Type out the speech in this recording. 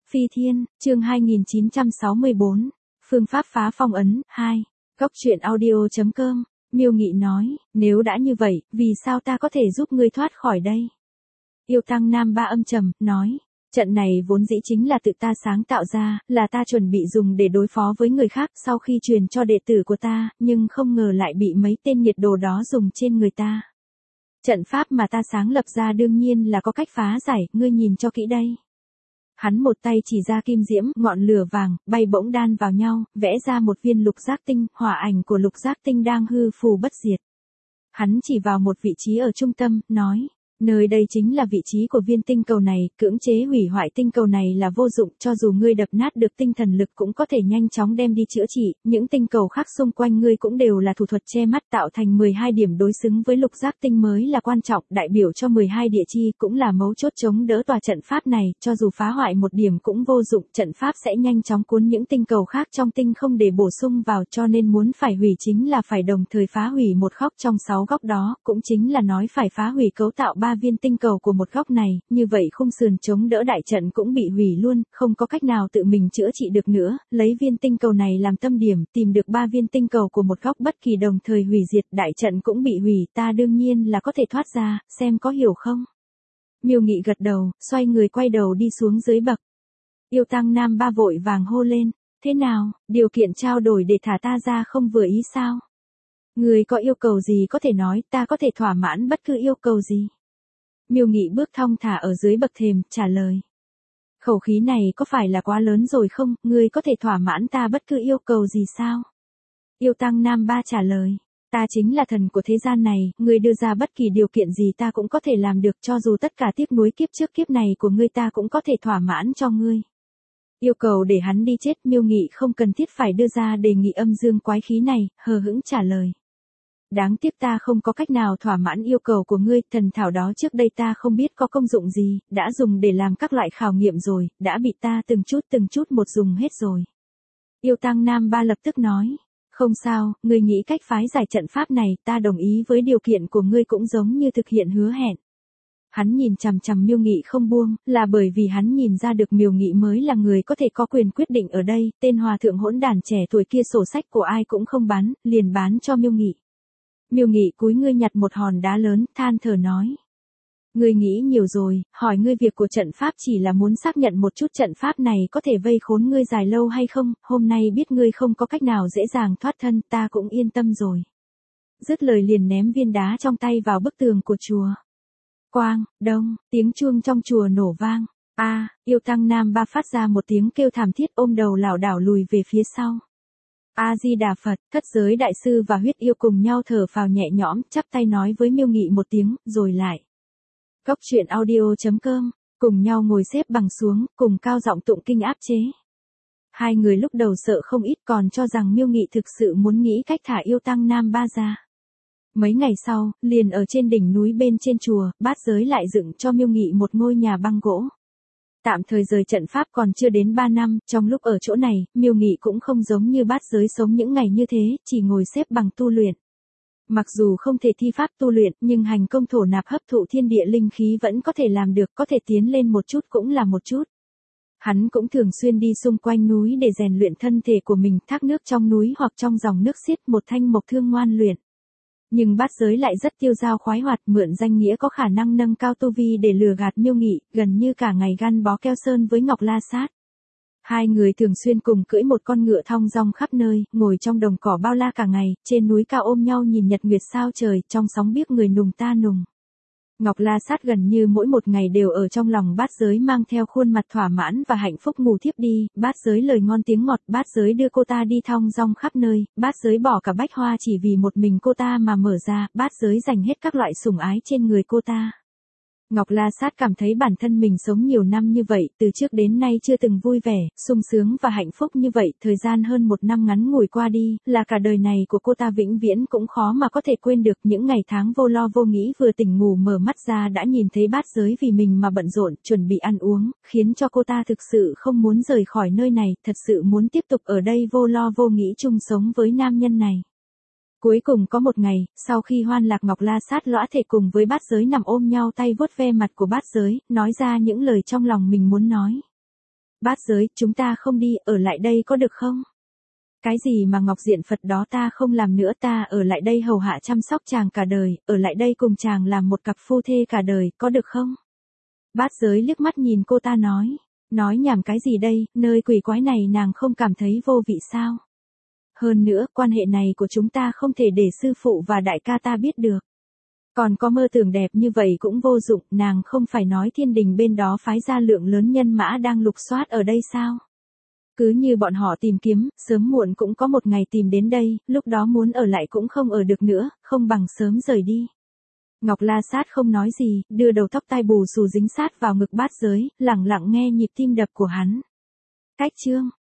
Phi Thiên, chương 2964, phương pháp phá phong ấn, 2, Góc truyện audio.com, Miêu Nghị nói, nếu đã như vậy, vì sao ta có thể giúp ngươi thoát khỏi đây? Yêu Tăng Nam Ba âm trầm, nói, trận này vốn dĩ chính là tự ta sáng tạo ra, là ta chuẩn bị dùng để đối phó với người khác sau khi truyền cho đệ tử của ta, nhưng không ngờ lại bị mấy tên nhiệt đồ đó dùng trên người ta. Trận pháp mà ta sáng lập ra đương nhiên là có cách phá giải, ngươi nhìn cho kỹ đây. Hắn một tay chỉ ra kim diễm, ngọn lửa vàng, bay bỗng đan vào nhau, vẽ ra một viên lục giác tinh, hỏa ảnh của lục giác tinh đang hư phù bất diệt. Hắn chỉ vào một vị trí ở trung tâm, nói, nơi đây chính là vị trí của viên tinh cầu này, cưỡng chế hủy hoại tinh cầu này là vô dụng, cho dù ngươi đập nát được tinh thần lực cũng có thể nhanh chóng đem đi chữa trị, những tinh cầu khác xung quanh ngươi cũng đều là thủ thuật che mắt tạo thành 12 điểm đối xứng với lục giác tinh mới là quan trọng, đại biểu cho 12 địa chi cũng là mấu chốt chống đỡ tòa trận pháp này, cho dù phá hoại một điểm cũng vô dụng, trận pháp sẽ nhanh chóng cuốn những tinh cầu khác trong tinh không để bổ sung vào, cho nên muốn phải hủy chính là phải đồng thời phá hủy một góc trong 6 góc đó, cũng chính là nói phải phá hủy cấu tạo 3 viên tinh cầu của một góc này, như vậy khung sườn chống đỡ đại trận cũng bị hủy luôn, không có cách nào tự mình chữa trị được nữa, lấy viên tinh cầu này làm tâm điểm, tìm được 3 viên tinh cầu của một góc bất kỳ đồng thời hủy diệt, đại trận cũng bị hủy, ta đương nhiên là có thể thoát ra, xem có hiểu không? Miêu Nghị gật đầu, xoay người quay đầu đi xuống dưới bậc. Yêu Tăng Nam Ba vội vàng hô lên, thế nào, điều kiện trao đổi để thả ta ra không vừa ý sao? Người có yêu cầu gì có thể nói, ta có thể thỏa mãn bất cứ yêu cầu gì. Miêu Nghị bước thong thả ở dưới bậc thềm, trả lời. Khẩu khí này có phải là quá lớn rồi không, ngươi có thể thỏa mãn ta bất cứ yêu cầu gì sao? Yêu Tăng Nam Ba trả lời. Ta chính là thần của thế gian này, ngươi đưa ra bất kỳ điều kiện gì ta cũng có thể làm được, cho dù tất cả tiếc nuối kiếp trước kiếp này của ngươi ta cũng có thể thỏa mãn cho ngươi. Yêu cầu để hắn đi chết, Miêu Nghị không cần thiết phải đưa ra đề nghị âm dương quái khí này, hờ hững trả lời. Đáng tiếc ta không có cách nào thỏa mãn yêu cầu của ngươi, thần thảo đó trước đây ta không biết có công dụng gì, đã dùng để làm các loại khảo nghiệm rồi, đã bị ta từng chút một dùng hết rồi. Yêu Tăng Nam Ba lập tức nói, không sao, ngươi nghĩ cách phái giải trận pháp này, ta đồng ý với điều kiện của ngươi cũng giống như thực hiện hứa hẹn. Hắn nhìn chằm chằm Miêu Nghị không buông, là bởi vì hắn nhìn ra được Miêu Nghị mới là người có thể có quyền quyết định ở đây, tên hòa thượng hỗn đản trẻ tuổi kia sổ sách của ai cũng không bán, liền bán cho Miêu Nghị. Miêu Nghị cúi ngươi nhặt một hòn đá lớn, than thở nói. Ngươi nghĩ nhiều rồi, hỏi ngươi việc của trận pháp chỉ là muốn xác nhận một chút trận pháp này có thể vây khốn ngươi dài lâu hay không, hôm nay biết ngươi không có cách nào dễ dàng thoát thân, ta cũng yên tâm rồi. Dứt lời liền ném viên đá trong tay vào bức tường của chùa. Quang, đông, tiếng chuông trong chùa nổ vang. Yêu Tăng Nam Ba phát ra một tiếng kêu thảm thiết ôm đầu lảo đảo lùi về phía sau. A-di-đà Phật, Thất Giới Đại Sư và Huyết Yêu cùng nhau thở phào nhẹ nhõm, chắp tay nói với Miêu Nghị một tiếng, rồi lại. Góc truyện audio.com, cùng nhau ngồi xếp bằng xuống, cùng cao giọng tụng kinh áp chế. Hai người lúc đầu sợ không ít còn cho rằng Miêu Nghị thực sự muốn nghĩ cách thả Yêu Tăng Nam Ba ra. Mấy ngày sau, liền ở trên đỉnh núi bên trên chùa, Bát Giới lại dựng cho Miêu Nghị một ngôi nhà băng gỗ. Tạm thời rời trận pháp còn chưa đến 3 năm, trong lúc ở chỗ này, Miêu Nghị cũng không giống như Bát Giới sống những ngày như thế, chỉ ngồi xếp bằng tu luyện. Mặc dù không thể thi pháp tu luyện, nhưng hành công thổ nạp hấp thụ thiên địa linh khí vẫn có thể làm được, có thể tiến lên một chút cũng là một chút. Hắn cũng thường xuyên đi xung quanh núi để rèn luyện thân thể của mình, thác nước trong núi hoặc trong dòng nước xiết một thanh mộc thương ngoan luyện. Nhưng Bát Giới lại rất tiêu dao khoái hoạt, mượn danh nghĩa có khả năng nâng cao tu vi để lừa gạt Miêu Nghị, gần như cả ngày gắn bó keo sơn với Ngọc La Sát. Hai người thường xuyên cùng cưỡi một con ngựa thong dong khắp nơi, ngồi trong đồng cỏ bao la cả ngày, trên núi cao ôm nhau nhìn nhật nguyệt sao trời, trong sóng biếc người nùng ta nùng. Ngọc La Sát gần như mỗi một ngày đều ở trong lòng Bát Giới mang theo khuôn mặt thỏa mãn và hạnh phúc ngủ thiếp đi, Bát Giới lời ngon tiếng ngọt, Bát Giới đưa cô ta đi thong dong khắp nơi, Bát Giới bỏ cả bách hoa chỉ vì một mình cô ta mà mở ra, Bát Giới dành hết các loại sủng ái trên người cô ta. Ngọc La Sát cảm thấy bản thân mình sống nhiều năm như vậy, từ trước đến nay chưa từng vui vẻ, sung sướng và hạnh phúc như vậy, thời gian hơn 1 năm ngắn ngủi qua đi, là cả đời này của cô ta vĩnh viễn cũng khó mà có thể quên được, những ngày tháng vô lo vô nghĩ vừa tỉnh ngủ mở mắt ra đã nhìn thấy Bát Giới vì mình mà bận rộn, chuẩn bị ăn uống, khiến cho cô ta thực sự không muốn rời khỏi nơi này, thật sự muốn tiếp tục ở đây vô lo vô nghĩ chung sống với nam nhân này. Cuối cùng có một ngày, sau khi Hoan Lạc Ngọc La Sát lõa thể cùng với Bát Giới nằm ôm nhau tay vuốt ve mặt của Bát Giới, nói ra những lời trong lòng mình muốn nói. Bát giới, chúng ta không đi, ở lại đây có được không? Cái gì mà Ngọc Diện Phật đó ta không làm nữa, ta ở lại đây hầu hạ chăm sóc chàng cả đời, ở lại đây cùng chàng làm một cặp phu thê cả đời, có được không? Bát giới liếc mắt nhìn cô ta nói nhảm cái gì đây, nơi quỷ quái này nàng không cảm thấy vô vị sao? Hơn nữa, quan hệ này của chúng ta không thể để sư phụ và đại ca ta biết được. Còn có mơ tưởng đẹp như vậy cũng vô dụng, nàng không phải nói thiên đình bên đó phái ra lượng lớn nhân mã đang lục soát ở đây sao? Cứ như bọn họ tìm kiếm, sớm muộn cũng có một ngày tìm đến đây, lúc đó muốn ở lại cũng không ở được nữa, không bằng sớm rời đi. Ngọc La Sát không nói gì, đưa đầu tóc tai bù xù dính sát vào ngực Bát Giới, lặng lặng nghe nhịp tim đập của hắn. Cách chương